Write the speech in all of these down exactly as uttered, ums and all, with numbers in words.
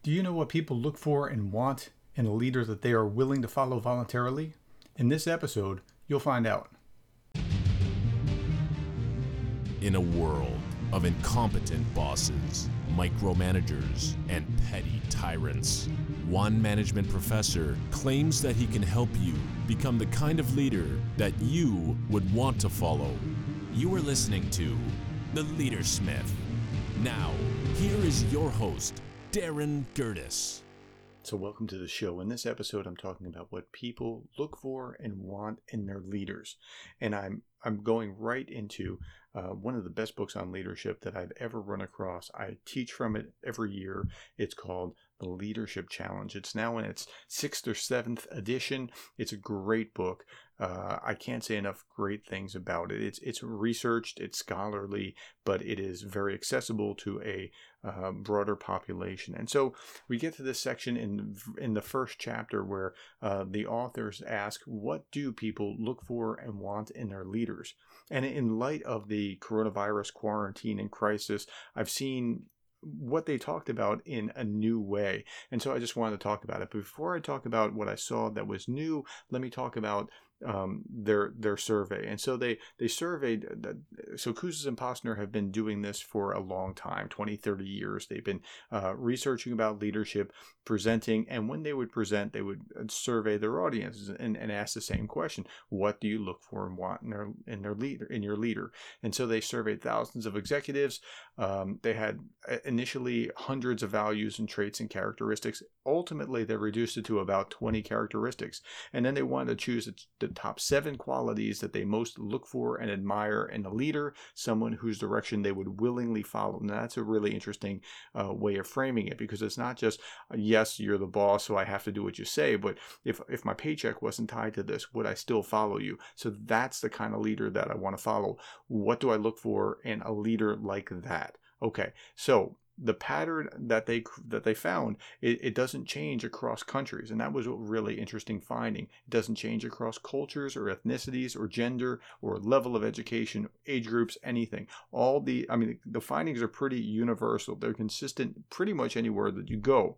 Do you know what people look for and want in a leader that they are willing to follow voluntarily? In this episode, you'll find out. In a world of incompetent bosses, micromanagers, and petty tyrants, one management professor claims that he can help you become the kind of leader that you would want to follow. You are listening to The Leadersmith. Now, here is your host, Darren Gertis. So welcome to the show. In this episode, I'm talking about what people look for and want in their leaders. And I'm I'm going right into uh, one of the best books on leadership that I've ever run across. I teach from it every year. It's called The Leadership Challenge. It's now in its sixth or seventh edition. It's a great book. Uh, I can't say enough great things about it. It's it's researched, it's scholarly, but it is very accessible to a uh, broader population. And so we get to this section in in the first chapter where uh, the authors ask, what do people look for and want in their leaders? And in light of the coronavirus quarantine and crisis, I've seen what they talked about in a new way. And so I just wanted to talk about it. But before I talk about what I saw that was new, let me talk about um, their their survey. And so they, they surveyed, so Kouzes and Posner have been doing this for a long time, twenty, thirty years. They've been uh, researching about leadership, presenting, and when they would present, they would survey their audiences and, and ask the same question: what do you look for and want in their in their leader in your leader? And so they surveyed thousands of executives. Um, they had initially hundreds of values and traits and characteristics. Ultimately, they reduced it to about twenty characteristics. And then they wanted to choose the top seven qualities that they most look for and admire in a leader, someone whose direction they would willingly follow. And that's a really interesting uh, way of framing it, because it's not just, yes, you're the boss, so I have to do what you say, but if, if my paycheck wasn't tied to this, would I still follow you? So that's the kind of leader that I want to follow. What do I look for in a leader like that? Okay, so the pattern that they that they found, it, it doesn't change across countries, and that was a really interesting finding. It doesn't change across cultures or ethnicities or gender or level of education, age groups, anything. All the, I mean, the findings are pretty universal. They're consistent pretty much anywhere that you go.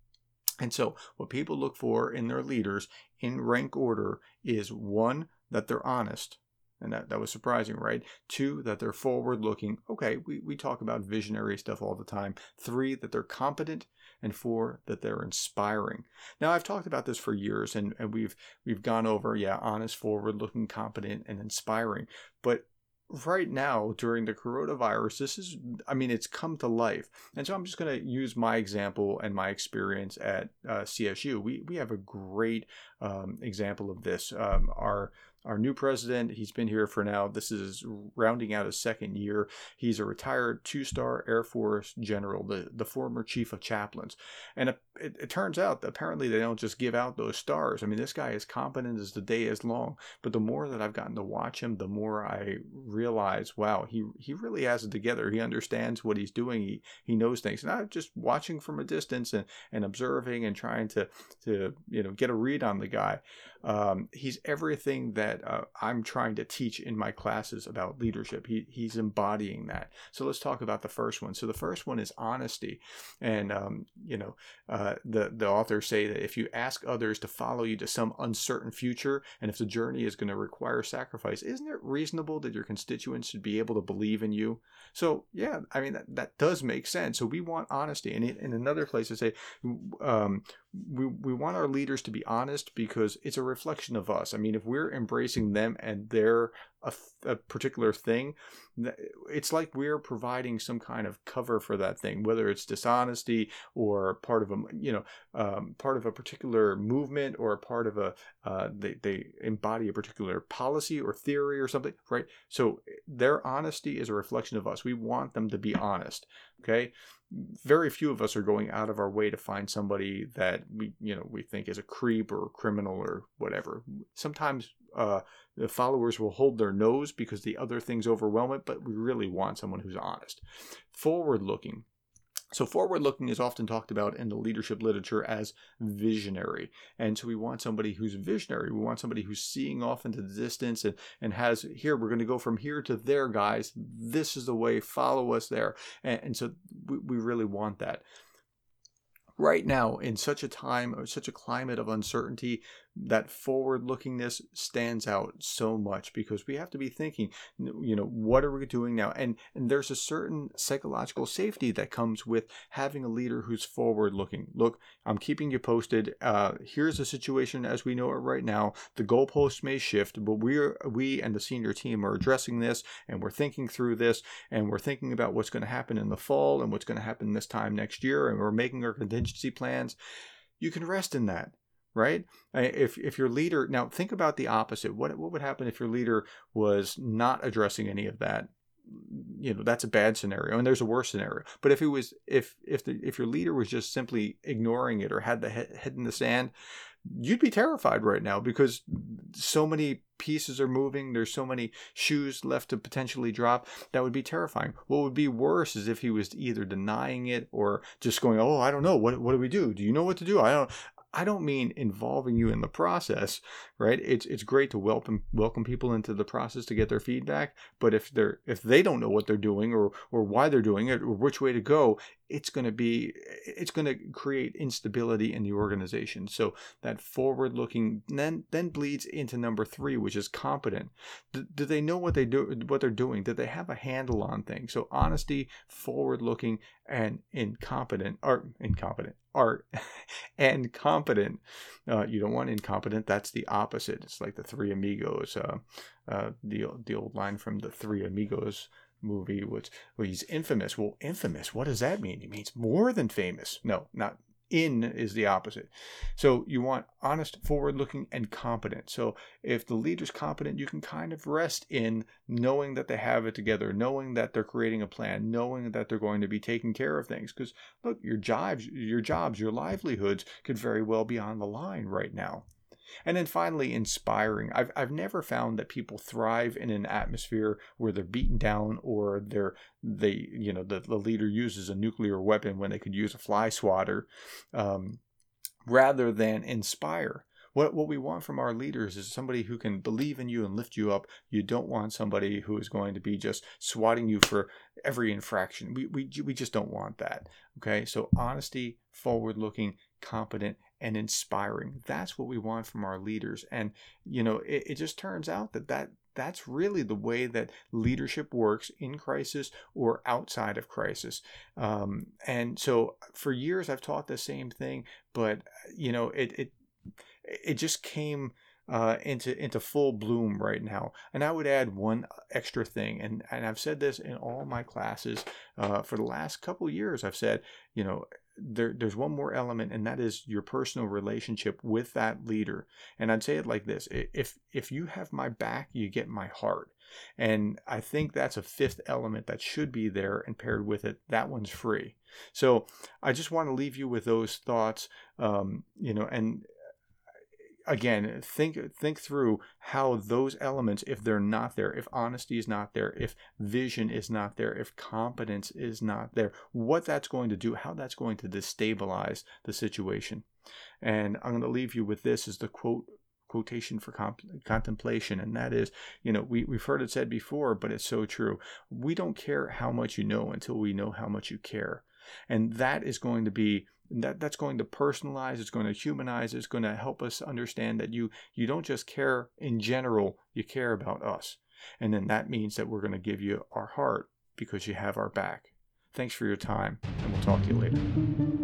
And so what people look for in their leaders in rank order is, one, that they're honest. And that, that was surprising, right? Two, that they're forward-looking. Okay, we, we talk about visionary stuff all the time. Three, that they're competent. And four, that they're inspiring. Now, I've talked about this for years, and, and we've we've gone over, yeah, honest, forward-looking, competent, and inspiring. But right now, during the coronavirus, this is, I mean, it's come to life. And so I'm just going to use my example and my experience at uh, C S U. We, we have a great um, example of this. Um, our Our new president, he's been here for now, this is rounding out his second year. He's a retired two-star Air Force general, the, the former chief of chaplains. And it, it, it turns out that apparently they don't just give out those stars. I mean, this guy is competent as the day is long. But the more that I've gotten to watch him, the more I realize, wow, he, he really has it together. He understands what he's doing. He he knows things. And I'm just watching from a distance and, and observing and trying to, to you know get a read on the guy. Um, he's everything that Uh, I'm trying to teach in my classes about leadership. He, he's embodying that. So let's talk about the first one. So the first one is honesty. And, um, you know, uh, the, the authors say that if you ask others to follow you to some uncertain future, and if the journey is going to require sacrifice, isn't it reasonable that your constituents should be able to believe in you? So, yeah, I mean, that, that does make sense. So we want honesty. And in, in another place, they say, um, we, we want our leaders to be honest because it's a reflection of us. I mean, if we're embracing them and their a, a particular thing, it's like we're providing some kind of cover for that thing, whether it's dishonesty or part of a, you know, um, part of a particular movement or a part of a, uh, they, they embody a particular policy or theory or something, right? So their honesty is a reflection of us. We want them to be honest. Okay. Very few of us are going out of our way to find somebody that we, you know, we think is a creep or a criminal or whatever. Sometimes uh, the followers will hold their nose because the other things overwhelm it, but we really want someone who's honest. Forward-looking. So forward-looking is often talked about in the leadership literature as visionary. And so we want somebody who's visionary. We want somebody who's seeing off into the distance and, and has, here, we're going to go from here to there, guys. This is the way. Follow us there. And, and so we, we really want that. right now, in such a time or such a climate of uncertainty, that forward lookingness stands out so much, because we have to be thinking, you know, what are we doing now? And and there's a certain psychological safety that comes with having a leader who's forward looking. Look, I'm keeping you posted. Uh, here's the situation as we know it right now. The goalposts may shift, but we're we and the senior team are addressing this, and we're thinking through this, and we're thinking about what's going to happen in the fall and what's going to happen this time next year, and we're making our contingency plans. You can rest in that. Right? If if your leader, now think about the opposite. What what would happen if your leader was not addressing any of that? You know, that's a bad scenario, and there's a worse scenario. But if it was, if if the if your leader was just simply ignoring it or had the head, head in the sand, you'd be terrified right now, because so many pieces are moving. There's so many shoes left to potentially drop. That would be terrifying. What would be worse is if he was either denying it or just going, "Oh, I don't know. What what do we do? Do you know what to do?" I don't. I don't mean involving you in the process, right? It's it's great to welcome welcome people into the process to get their feedback, but if they're if they don't know what they're doing or or why they're doing it or which way to go, it's going to be it's going to create instability in the organization. So that forward looking then then bleeds into number three, which is competent. Do, do they know what they do what they're doing? Do they have a handle on things? So honesty, forward looking, and incompetent or incompetent. Art and competent. Uh, you don't want incompetent. That's the opposite. It's like the Three Amigos. Uh, uh, the the old line from the Three Amigos movie was, well, he's infamous. Well, infamous. What does that mean? It means more than famous. No, not. In is the opposite. So you want honest, forward-looking, and competent. So if the leader's competent, you can kind of rest in knowing that they have it together, knowing that they're creating a plan, knowing that they're going to be taking care of things. Because look, your jobs, your jobs, your livelihoods could very well be on the line right now. And then finally, inspiring. I've I've never found that people thrive in an atmosphere where they're beaten down or they're they you know the, the leader uses a nuclear weapon when they could use a fly swatter, um, rather than inspire. What what we want from our leaders is somebody who can believe in you and lift you up. You don't want somebody who is going to be just swatting you for every infraction. We we we just don't want that. Okay, so honesty, forward-looking, competent, and inspiring. That's what we want from our leaders. And, you know, it, it just turns out that, that that's really the way that leadership works in crisis or outside of crisis. Um, and so for years I've taught the same thing, but, you know, it it it just came uh, into into full bloom right now. And I would add one extra thing, and, and I've said this in all my classes uh, for the last couple of years. I've said, you know, There, there's one more element, and that is your personal relationship with that leader. And I'd say it like this: if if you have my back, you get my heart. And I think that's a fifth element that should be there, and paired with it, that one's free. So I just want to leave you with those thoughts, um, you know, and again, think think through how those elements, if they're not there, if honesty is not there, if vision is not there, if competence is not there, what that's going to do, how that's going to destabilize the situation. And I'm going to leave you with this as the quote quotation for comp- contemplation, and that is, you know, we, we've heard it said before, but it's so true. We don't care how much you know until we know how much you care. And that is going to be That that's going to personalize, it's going to humanize, it's going to help us understand that you you don't just care in general, you care about us. And then that means that we're going to give you our heart because you have our back. Thanks for your time, and we'll talk to you later.